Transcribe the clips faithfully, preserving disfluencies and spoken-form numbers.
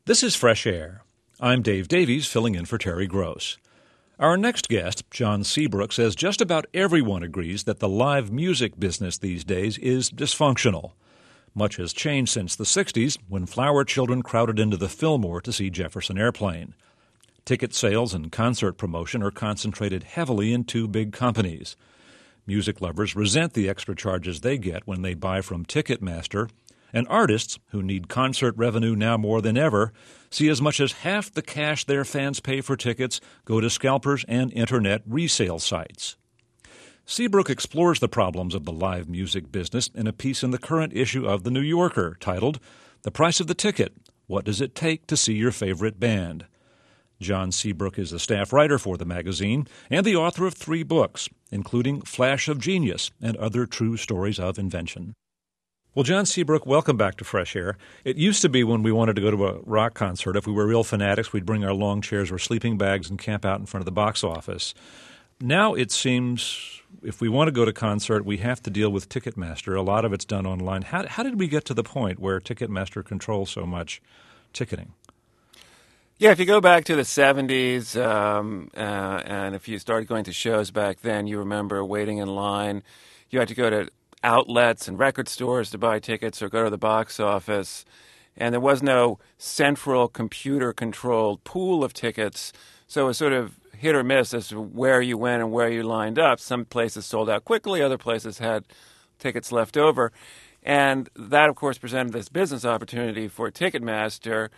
This is Fresh Air. I'm Dave Davies, filling in for Terry Gross. Our next guest, John Seabrook, says just about everyone agrees that the live music business these days is dysfunctional. Much has changed since the sixties, when flower children crowded into the Fillmore to see Jefferson Airplane. Ticket sales and concert promotion are concentrated heavily in two big companies. Music lovers resent the extra charges they get when they buy from Ticketmaster, and artists, who need concert revenue now more than ever, see as much as half the cash their fans pay for tickets go to scalpers and Internet resale sites. Seabrook explores the problems of the live music business in a piece in the current issue of The New Yorker titled, "The Price of the Ticket: What Does It Take to See Your Favorite Band?" John Seabrook is a staff writer for the magazine and the author of three books, including Flash of Genius and Other True Stories of Invention. Well, John Seabrook, welcome back to Fresh Air. It used to be when we wanted to go to a rock concert, if we were real fanatics, we'd bring our long chairs or sleeping bags and camp out in front of the box office. Now it seems if we want to go to concert, we have to deal with Ticketmaster. A lot of it's done online. How, how did we get to the point where Ticketmaster controls so much ticketing? Yeah, if you go back to the seventies, um, uh, and if you started going to shows back then, you remember waiting in line. You had to go to outlets and record stores to buy tickets or go to the box office. And there was no central computer-controlled pool of tickets, so it was sort of hit or miss as to where you went and where you lined up. Some places sold out quickly, other places had tickets left over. And that, of course, presented this business opportunity for Ticketmaster,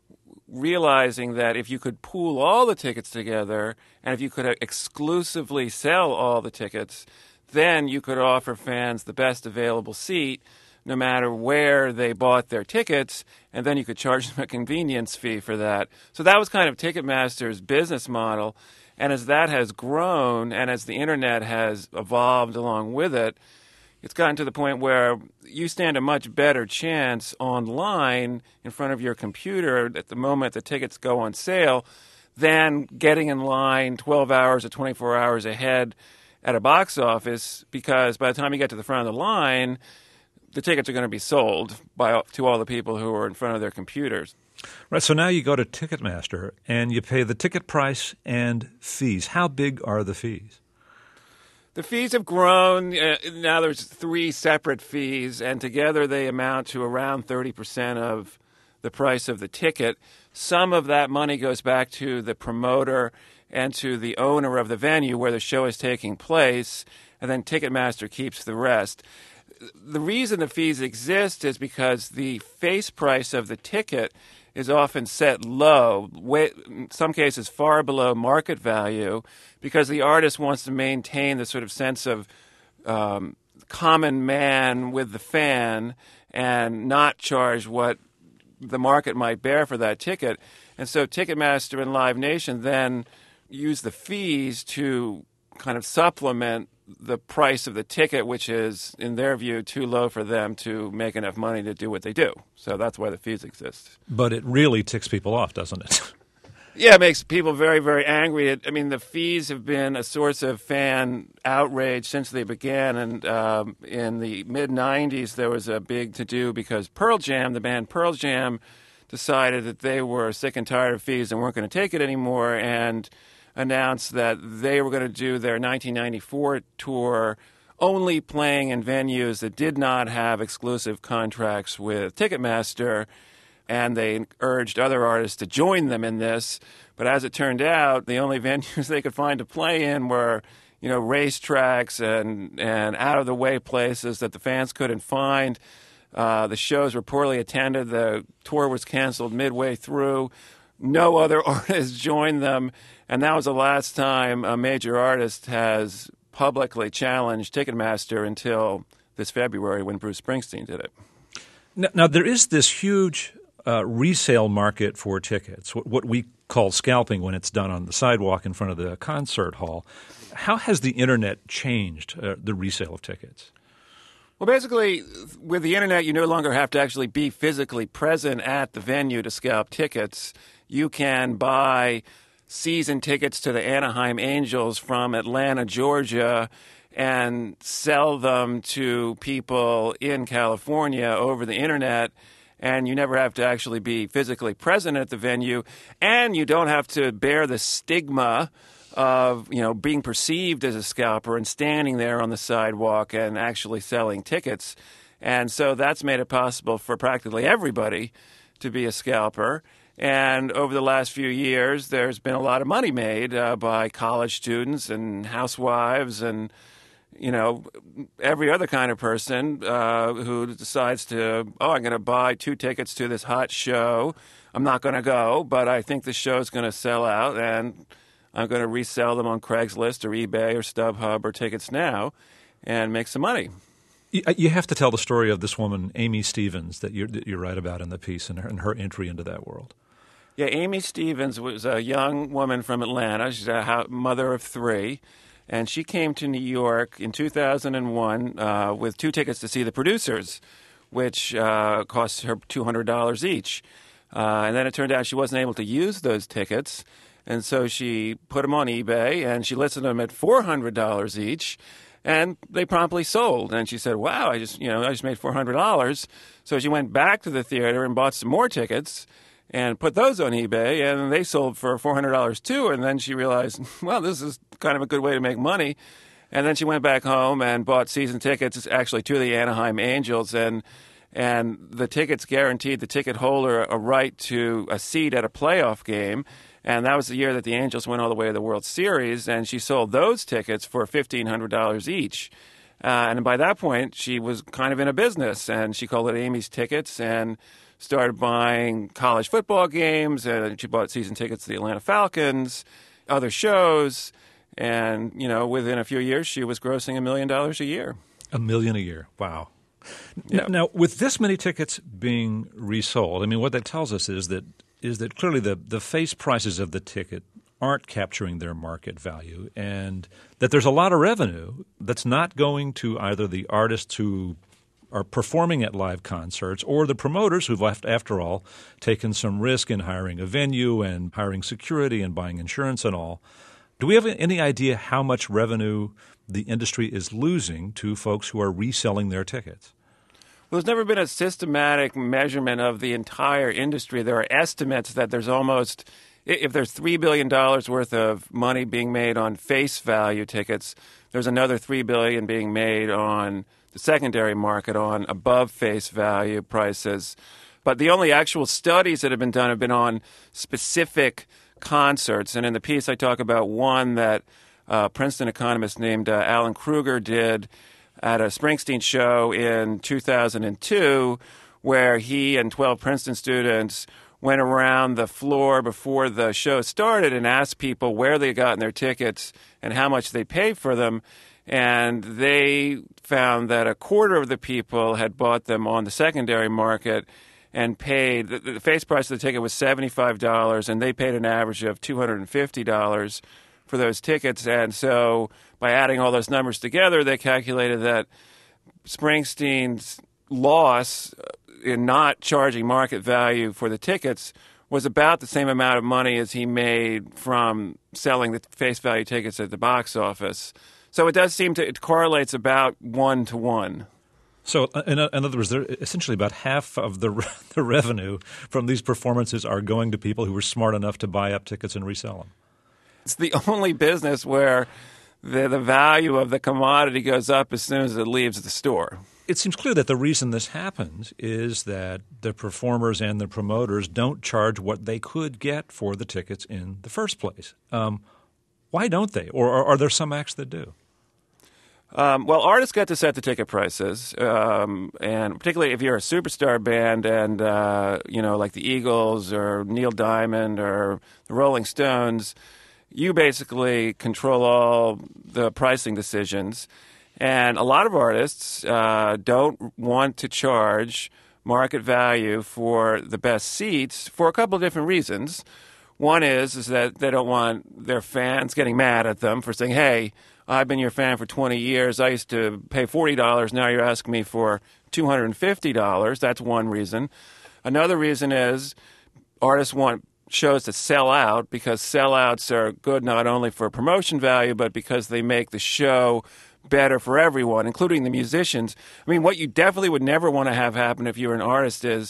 realizing that if you could pool all the tickets together and if you could exclusively sell all the tickets, then you could offer fans the best available seat no matter where they bought their tickets, and then you could charge them a convenience fee for that. So that was kind of Ticketmaster's business model, and as that has grown and as the Internet has evolved along with it, it's gotten to the point where you stand a much better chance online in front of your computer at the moment the tickets go on sale than getting in line twelve hours or twenty-four hours ahead at a box office, because by the time you get to the front of the line, the tickets are going to be sold by to all the people who are in front of their computers. Right, so now you go to Ticketmaster and you pay the ticket price and fees. How big are the fees? The fees have grown. Uh, now there's three separate fees, and together they amount to around thirty percent of the price of the ticket. Some of that money goes back to the promoter and to the owner of the venue where the show is taking place, and then Ticketmaster keeps the rest. The reason the fees exist is because the face price of the ticket is often set low, way, in some cases far below market value, because the artist wants to maintain the sort of sense of um, common man with the fan and not charge what the market might bear for that ticket. And so Ticketmaster and Live Nation then use the fees to kind of supplement the price of the ticket, which is, in their view, too low for them to make enough money to do what they do. So that's why the fees exist. But it really ticks people off, doesn't it? Yeah, it makes people very, very angry. It, I mean, the fees have been a source of fan outrage since they began. And um, in the mid nineties, there was a big to-do because Pearl Jam, the band Pearl Jam, decided that they were sick and tired of fees and weren't going to take it anymore, and announced that they were going to do their nineteen ninety-four tour only playing in venues that did not have exclusive contracts with Ticketmaster, and they urged other artists to join them in this. But as it turned out, the only venues they could find to play in were, you know, racetracks and, and out-of-the-way places that the fans couldn't find. Uh, the shows were poorly attended. The tour was canceled midway through. No other artists joined them, and that was the last time a major artist has publicly challenged Ticketmaster until this February when Bruce Springsteen did it. Now, now there is this huge uh, resale market for tickets, what, what we call scalping when it's done on the sidewalk in front of the concert hall. How has the Internet changed uh, the resale of tickets? Well, basically, with the Internet, you no longer have to actually be physically present at the venue to scalp tickets. You can buy season tickets to the Anaheim Angels from Atlanta, Georgia, and sell them to people in California over the Internet and you never have to actually be physically present at the venue, and you don't have to bear the stigma of, you know, being perceived as a scalper and standing there on the sidewalk and actually selling tickets. And so that's made it possible for practically everybody to be a scalper. And over the last few years, there's been a lot of money made uh, by college students and housewives and, you know, every other kind of person uh, who decides to, oh, I'm going to buy two tickets to this hot show. I'm not going to go, but I think the show's going to sell out, and I'm going to resell them on Craigslist or eBay or StubHub or Tickets Now and make some money. You have to tell the story of this woman, Amy Stevens, that you that you write about in the piece and her, and her entry into that world. Yeah, Amy Stevens was a young woman from Atlanta. She's a mother of three. And she came to New York in two thousand one uh, with two tickets to see The Producers, which uh, cost her two hundred dollars each. Uh, and then it turned out she wasn't able to use those tickets. And so she put them on eBay, and she listed them at four hundred dollars each. And they promptly sold. And she said, wow, I just, you know, I just made four hundred dollars. So she went back to the theater and bought some more tickets and put those on eBay, and they sold for four hundred dollars too. And then she realized, well, this is kind of a good way to make money. And then she went back home and bought season tickets, actually, to the Anaheim Angels. And and the tickets guaranteed the ticket holder a right to a seat at a playoff game. And that was the year that the Angels went all the way to the World Series. And she sold those tickets for fifteen hundred dollars each. Uh, and by that point, she was kind of in a business. And she called it Amy's Tickets and started buying college football games, and she bought season tickets to the Atlanta Falcons, other shows, and, you know, within a few years, she was grossing a million dollars a year. A million a year. Wow. Yep. Now, with this many tickets being resold, I mean, what that tells us is that is that clearly the, the face prices of the ticket aren't capturing their market value, and that there's a lot of revenue that's not going to either the artists who are performing at live concerts or the promoters who've, left, after all, taken some risk in hiring a venue and hiring security and buying insurance and all. Do we have any idea how much revenue the industry is losing to folks who are reselling their tickets? Well, there's never been a systematic measurement of the entire industry. There are estimates that there's almost, if there's three billion dollars worth of money being made on face value tickets, there's another three billion dollars being made on the secondary market on above face value prices. But the only actual studies that have been done have been on specific concerts. And in the piece, I talk about one that a Princeton economist named uh, Alan Kruger did at a Springsteen show in two thousand two, where he and twelve Princeton students went around the floor before the show started and asked people where they gotten their tickets and how much they paid for them. And they found that a quarter of the people had bought them on the secondary market and paid, the, the face price of the ticket was seventy-five dollars, and they paid an average of two hundred fifty dollars for those tickets. And so by adding all those numbers together, they calculated that Springsteen's loss in not charging market value for the tickets was about the same amount of money as he made from selling the face value tickets at the box office. So it does seem to, it correlates about one to one. So in, in other words, essentially about half of the the revenue from these performances are going to people who were smart enough to buy up tickets and resell them. It's the only business where the, the value of the commodity goes up as soon as it leaves the store. It seems clear that the reason this happens is that the performers and the promoters don't charge what they could get for the tickets in the first place. Um, why don't they? Or are, are there some acts that do? Um, well, artists get to set the ticket prices, um, and particularly if you're a superstar band and, uh, you know, like the Eagles or Neil Diamond or the Rolling Stones, you basically control all the pricing decisions. And a lot of artists uh, don't want to charge market value for the best seats for a couple of different reasons. One is, is that they don't want their fans getting mad at them for saying, hey, I've been your fan for twenty years. I used to pay forty dollars. Now you're asking me for two hundred fifty dollars. That's one reason. Another reason is artists want shows to sell out because sellouts are good not only for promotion value, but because they make the show better for everyone, including the musicians. I mean, what you definitely would never want to have happen if you were an artist is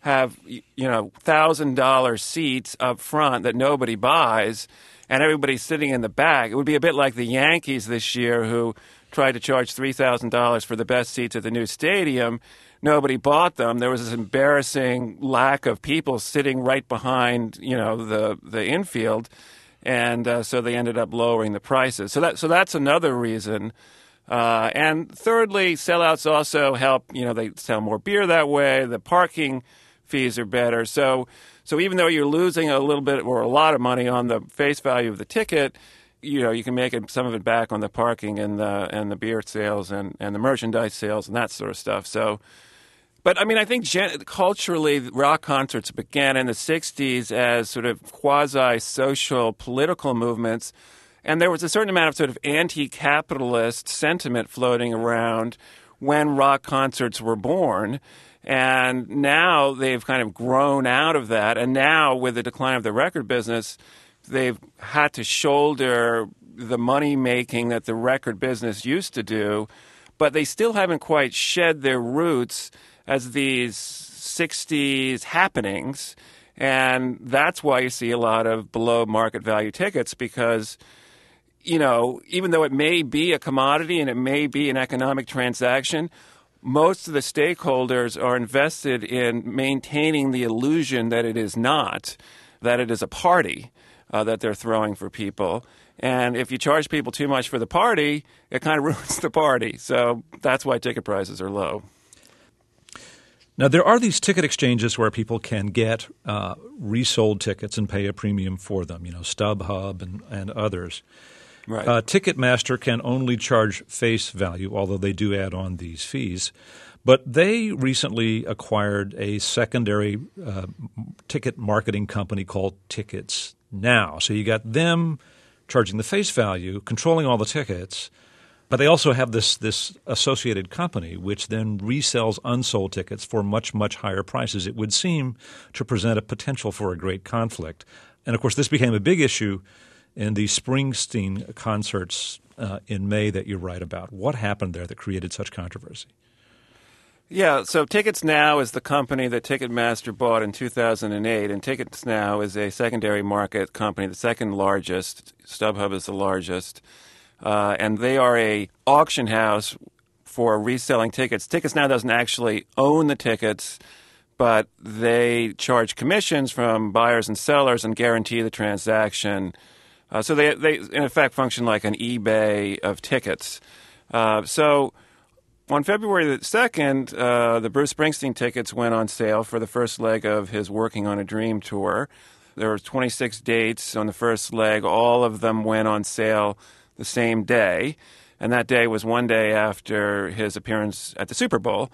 have, you know, one thousand dollars seats up front that nobody buys, and everybody's sitting in the back. It would be a bit like the Yankees this year, who tried to charge three thousand dollars for the best seats at the new stadium. Nobody bought them. There was this embarrassing lack of people sitting right behind, you know, the the infield, and uh, so they ended up lowering the prices. So that so that's another reason. Uh, and thirdly, sellouts also help. You know, they sell more beer that way. The parking fees are better. So so even though you're losing a little bit or a lot of money on the face value of the ticket, you know, you can make it, some of it back on the parking and the and the beer sales and, and the merchandise sales and that sort of stuff. So, but I mean, I think gen- culturally, rock concerts began in the sixties as sort of quasi-social political movements, and there was a certain amount of sort of anti-capitalist sentiment floating around when rock concerts were born. And now they've kind of grown out of that, and now with the decline of the record business, they've had to shoulder the money making that the record business used to do, but they still haven't quite shed their roots as these sixties happenings. And that's why you see a lot of below market value tickets, because, you know, even though it may be a commodity and it may be an economic transaction, most of the stakeholders are invested in maintaining the illusion that it is not, that it is a party. Uh, that they're throwing for people. And if you charge people too much for the party, it kind of ruins the party. So that's why ticket prices are low. Now, there are these ticket exchanges where people can get uh, resold tickets and pay a premium for them, you know, StubHub and, and others. Right. Uh, Ticketmaster can only charge face value, although they do add on these fees. But they recently acquired a secondary uh, ticket marketing company called Tickets Now. So you got them charging the face value, controlling all the tickets, but they also have this this associated company which then resells unsold tickets for much, much higher prices. It would seem to present a potential for a great conflict. And, of course, this became a big issue in the Springsteen concerts uh, in May that you write about. What happened there that created such controversy? Yeah, so Tickets Now is the company that Ticketmaster bought in two thousand eight, and Tickets Now is a secondary market company, the second largest. StubHub is the largest. Uh, and they are a auction house for reselling tickets. Tickets Now doesn't actually own the tickets, but they charge commissions from buyers and sellers and guarantee the transaction. Uh, so they, they, in effect, function like an eBay of tickets. Uh, so on February the second, uh, the Bruce Springsteen tickets went on sale for the first leg of his Working on a Dream tour. There were twenty-six dates on the first leg. All of them went on sale the same day, and that day was one day after his appearance at the Super Bowl.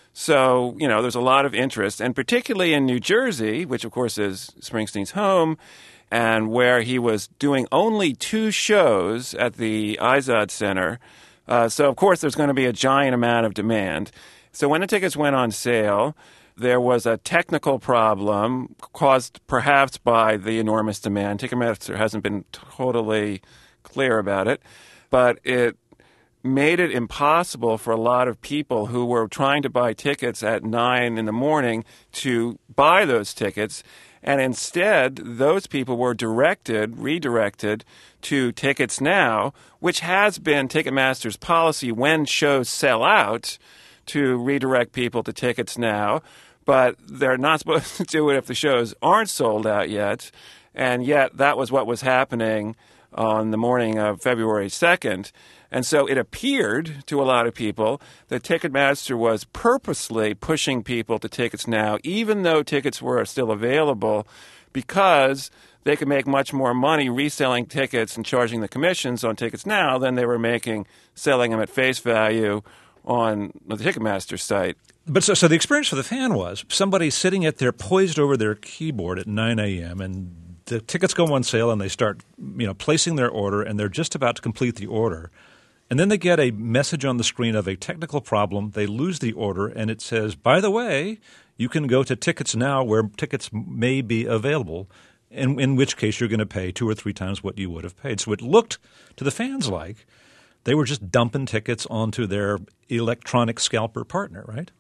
So, you know, there's a lot of interest, and particularly in New Jersey, which, of course, is Springsteen's home, and where he was doing only two shows at the Izod Center. Uh, so, of course, there's going to be a giant amount of demand. So when the tickets went on sale, there was a technical problem caused perhaps by the enormous demand. Ticketmaster hasn't been totally clear about it, but it made it impossible for a lot of people who were trying to buy tickets at nine in the morning to buy those tickets. And instead, those people were directed, redirected to Tickets Now, which has been Ticketmaster's policy when shows sell out to redirect people to Tickets Now. But they're not supposed to do it if the shows aren't sold out yet. And yet that was what was happening on the morning of February second. And so it appeared to a lot of people that Ticketmaster was purposely pushing people to Tickets Now, even though tickets were still available, because they could make much more money reselling tickets and charging the commissions on Tickets Now than they were making selling them at face value on the Ticketmaster site. But so, so the experience for the fan was somebody sitting at their poised over their keyboard at nine a.m. and the tickets go on sale and they start, you know, placing their order, and they're just about to complete the order. And then they get a message on the screen of a technical problem. They lose the order, and it says, by the way, you can go to Tickets Now where tickets may be available, in, in which case you're going to pay two or three times what you would have paid. So it looked to the fans like they were just dumping tickets onto their electronic scalper partner, right?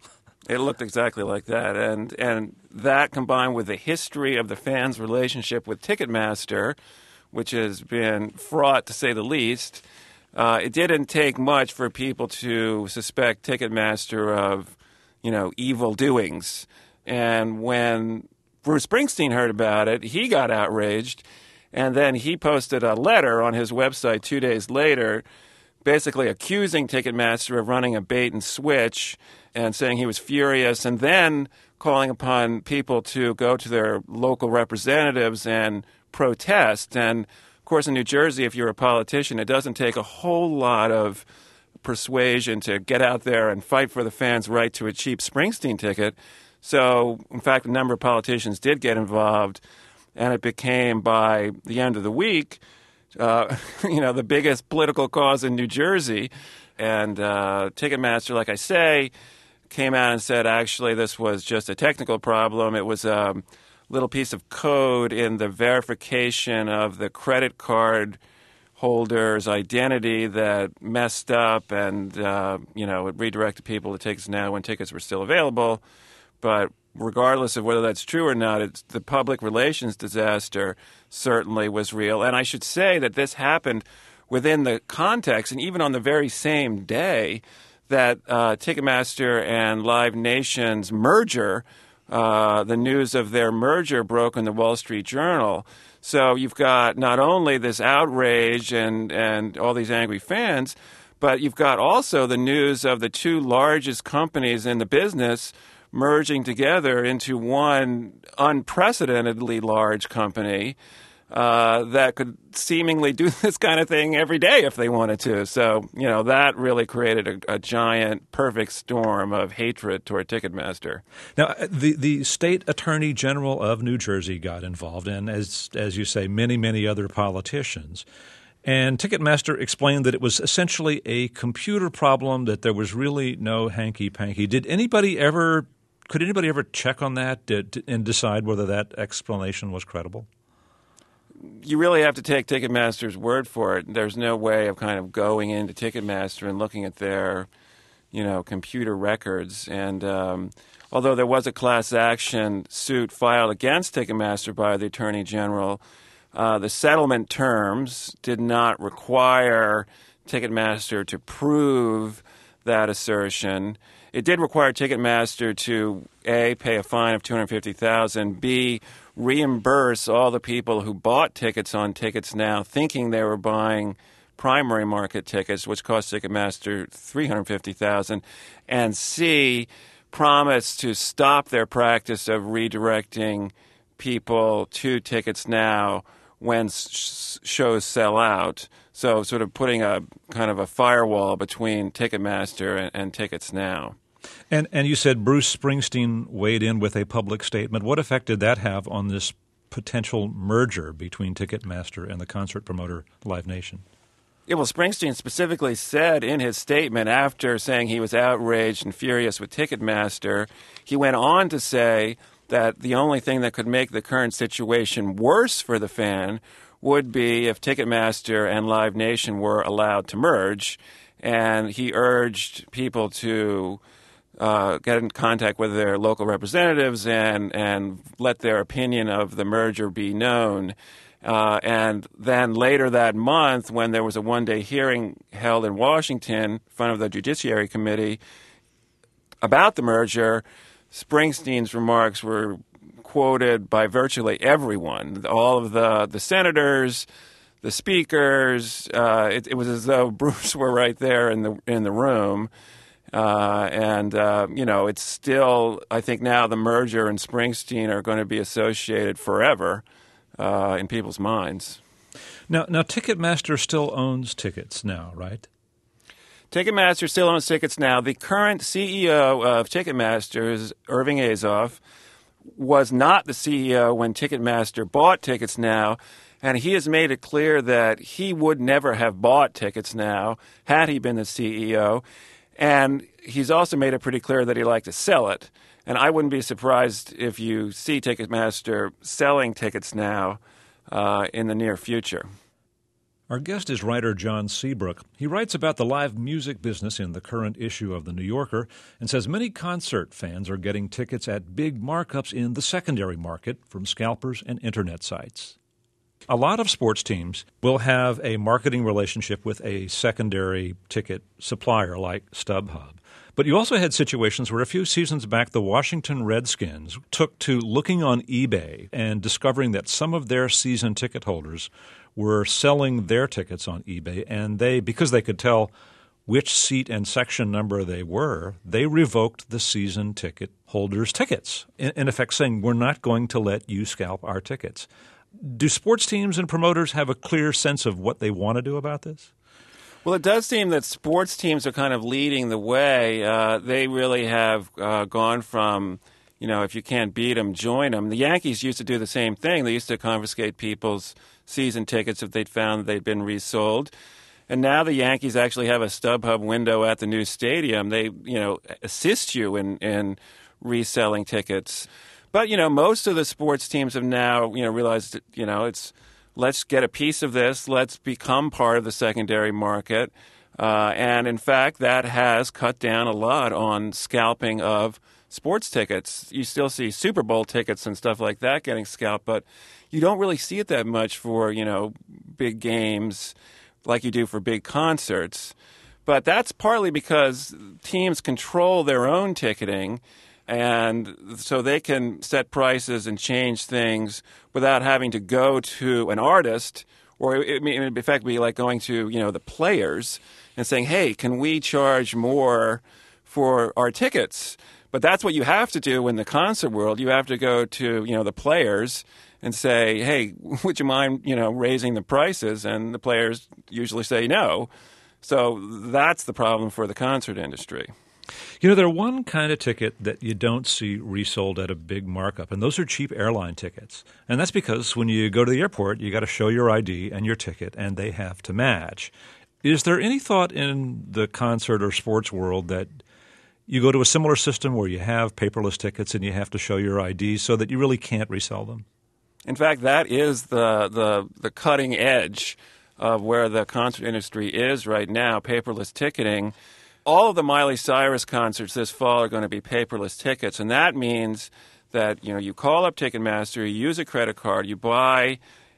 It looked exactly like that, and and that combined with the history of the fans' relationship with Ticketmaster, which has been fraught to say the least, uh, it didn't take much for people to suspect Ticketmaster of, you know, evil doings. And when Bruce Springsteen heard about it, he got outraged, and then he posted a letter on his website two days later, basically accusing Ticketmaster of running a bait and switch and saying he was furious, and then calling upon people to go to their local representatives and protest. And, of course, in New Jersey, if you're a politician, it doesn't take a whole lot of persuasion to get out there and fight for the fans' right to a cheap Springsteen ticket. So, in fact, a number of politicians did get involved, and it became, by the end of the week, uh, you know, the biggest political cause in New Jersey. And uh, Ticketmaster, like I say, came out and said, actually, this was just a technical problem. It was a little piece of code in the verification of the credit card holder's identity that messed up, and, uh, you know, it redirected people to Tickets Now when tickets were still available. But regardless of whether that's true or not, it's, the public relations disaster certainly was real. And I should say that this happened within the context, and even on the very same day, that uh, Ticketmaster and Live Nation's merger, uh, the news of their merger broke in the Wall Street Journal. So you've got not only this outrage and, and all these angry fans, but you've got also the news of the two largest companies in the business merging together into one unprecedentedly large company uh, that could seemingly do this kind of thing every day if they wanted to. So, you know, that really created a, a giant, perfect storm of hatred toward Ticketmaster. Now, the, the state attorney general of New Jersey got involved, and as, as you say, many, many other politicians. And Ticketmaster explained that it was essentially a computer problem, that there was really no hanky-panky. Did anybody ever – could anybody ever check on that did, and decide whether that explanation was credible? You really have to take Ticketmaster's word for it. There's no way of kind of going into Ticketmaster and looking at their, you know, computer records. And um, although there was a class action suit filed against Ticketmaster by the Attorney General, uh, the settlement terms did not require Ticketmaster to prove that assertion. It did require Ticketmaster to, A, pay a fine of two hundred fifty thousand dollars, B, reimburse all the people who bought tickets on Tickets Now thinking they were buying primary market tickets, which cost Ticketmaster three hundred fifty thousand dollars, and C, promise to stop their practice of redirecting people to Tickets Now when sh- shows sell out. So sort of putting a kind of a firewall between Ticketmaster and, and Tickets Now. And and you said Bruce Springsteen weighed in with a public statement. What effect did that have on this potential merger between Ticketmaster and the concert promoter Live Nation? Yeah, well, Springsteen specifically said in his statement, after saying he was outraged and furious with Ticketmaster, he went on to say that the only thing that could make the current situation worse for the fan would be if Ticketmaster and Live Nation were allowed to merge. And he urged people to uh, get in contact with their local representatives and, and let their opinion of the merger be known. Uh, and then later that month, when there was a one-day hearing held in Washington in front of the Judiciary Committee about the merger, Springsteen's remarks were quoted by virtually everyone, all of the, the senators, the speakers. Uh, it, it was as though Bruce were right there in the in the room. Uh, and, uh, you know, it's still, I think now the merger and Springsteen are going to be associated forever uh, in people's minds. Now, now, Ticketmaster still owns Tickets Now, right? Ticketmaster still owns Tickets Now. The current C E O of Ticketmaster is Irving Azoff, was not the C E O when Ticketmaster bought Tickets Now, and he has made it clear that he would never have bought Tickets Now had he been the C E O. And he's also made it pretty clear that he'd like to sell it. And I wouldn't be surprised if you see Ticketmaster selling Tickets Now uh, in the near future. Our guest is writer John Seabrook. He writes about the live music business in the current issue of The New Yorker and says many concert fans are getting tickets at big markups in the secondary market from scalpers and internet sites. A lot of sports teams will have a marketing relationship with a secondary ticket supplier like StubHub. But you also had situations where a few seasons back the Washington Redskins took to looking on eBay and discovering that some of their season ticket holders were selling their tickets on eBay, and they, because they could tell which seat and section number they were, they revoked the season ticket holders' tickets, in, in effect saying, we're not going to let you scalp our tickets. Do sports teams and promoters have a clear sense of what they want to do about this? Well, it does seem that sports teams are kind of leading the way. Uh, they really have uh, gone from, you know, if you can't beat them, join them. The Yankees used to do the same thing. They used to confiscate people's season tickets if they'd found that they'd been resold. And now the Yankees actually have a StubHub window at the new stadium. They, you know, assist you in, in reselling tickets. But, you know, most of the sports teams have now, you know, realized, that, you know, it's let's get a piece of this. Let's become part of the secondary market. Uh, and, in fact, that has cut down a lot on scalping of sports tickets. You still see Super Bowl tickets and stuff like that getting scalped, but you don't really see it that much for, you know, big games like you do for big concerts. But that's partly because teams control their own ticketing, and so they can set prices and change things without having to go to an artist, or it may in fact be like going to, you know, the players and saying, hey, can we charge more for our tickets? But that's what you have to do in the concert world. You have to go to, you know, the players and say, hey, would you mind, you know, raising the prices? And the players usually say no. So that's the problem for the concert industry. You know, there's one kind of ticket that you don't see resold at a big markup, and those are cheap airline tickets. And that's because when you go to the airport, you got to show your I D and your ticket, and they have to match. Is there any thought in the concert or sports world that you go to a similar system where you have paperless tickets and you have to show your I D so that you really can't resell them? In fact, that is the the, the cutting edge of where the concert industry is right now, paperless ticketing. All of the Miley Cyrus concerts this fall are going to be paperless tickets, and that means that, you know, you call up Ticketmaster, you use a credit card, you buy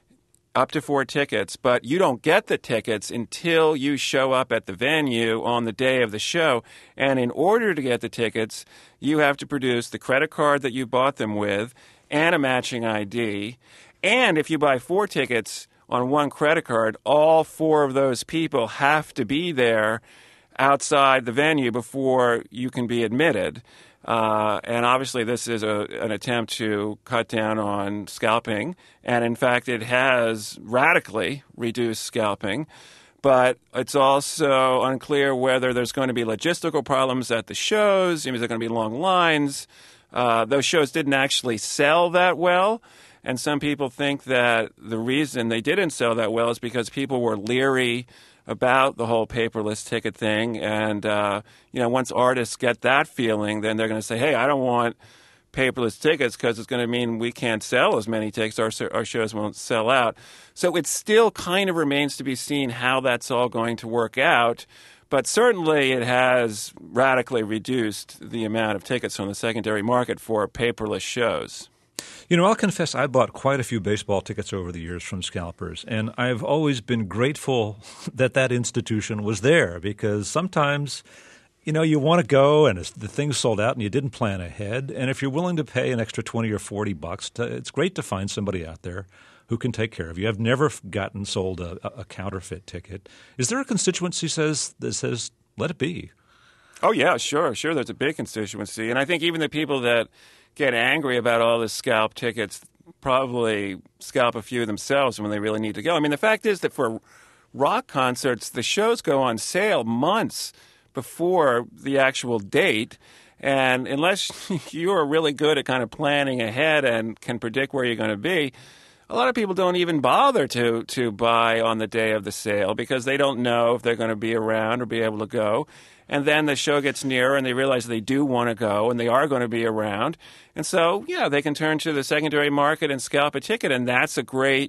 up to four tickets, but you don't get the tickets until you show up at the venue on the day of the show. And in order to get the tickets, you have to produce the credit card that you bought them with and a matching I D. And if you buy four tickets on one credit card, all four of those people have to be there outside the venue before you can be admitted. Uh, and obviously this is a, an attempt to cut down on scalping. And in fact, it has radically reduced scalping. But it's also unclear whether there's going to be logistical problems at the shows. Is there going to be long lines? Uh, those shows didn't actually sell that well. And some people think that the reason they didn't sell that well is because people were leery about the whole paperless ticket thing. And, uh, you know, once artists get that feeling, then they're going to say, hey, I don't want paperless tickets because it's going to mean we can't sell as many tickets. Our, our shows won't sell out. So it still kind of remains to be seen how that's all going to work out. But certainly it has radically reduced the amount of tickets on the secondary market for paperless shows. You know, I'll confess I bought quite a few baseball tickets over the years from scalpers, and I've always been grateful that that institution was there because sometimes, you know, you want to go and the thing's sold out and you didn't plan ahead, and if you're willing to pay an extra twenty or forty bucks, to, it's great to find somebody out there who can take care of you. I've never gotten sold a, a counterfeit ticket. Is there a constituency says that says let it be? Oh, yeah, sure, sure. There's a big constituency, and I think even the people that get angry about all this scalp tickets probably scalp a few themselves when they really need to go. I mean, the fact is that for rock concerts, the shows go on sale months before the actual date. And unless you're really good at kind of planning ahead and can predict where you're going to be, a lot of people don't even bother to, to buy on the day of the sale because they don't know if they're going to be around or be able to go. And then the show gets nearer and they realize they do want to go and they are going to be around. And so, yeah, they can turn to the secondary market and scalp a ticket. And that's a great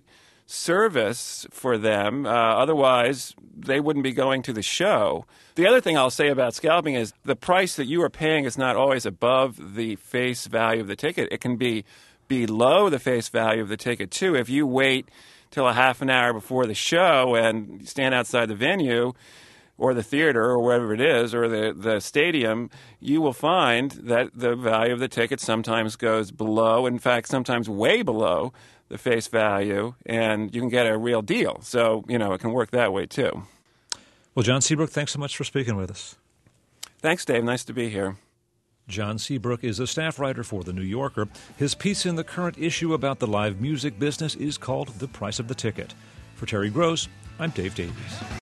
service for them. Uh, otherwise, they wouldn't be going to the show. The other thing I'll say about scalping is the price that you are paying is not always above the face value of the ticket. It can be below the face value of the ticket, too. If you wait till a half an hour before the show and stand outside the venue or the theater or wherever it is or the, the stadium, you will find that the value of the ticket sometimes goes below, in fact, sometimes way below the face value, and you can get a real deal. So, you know, it can work that way, too. Well, John Seabrook, thanks so much for speaking with us. Thanks, Dave. Nice to be here. John Seabrook is a staff writer for The New Yorker. His piece in the current issue about the live music business is called The Price of the Ticket. For Terry Gross, I'm Dave Davies.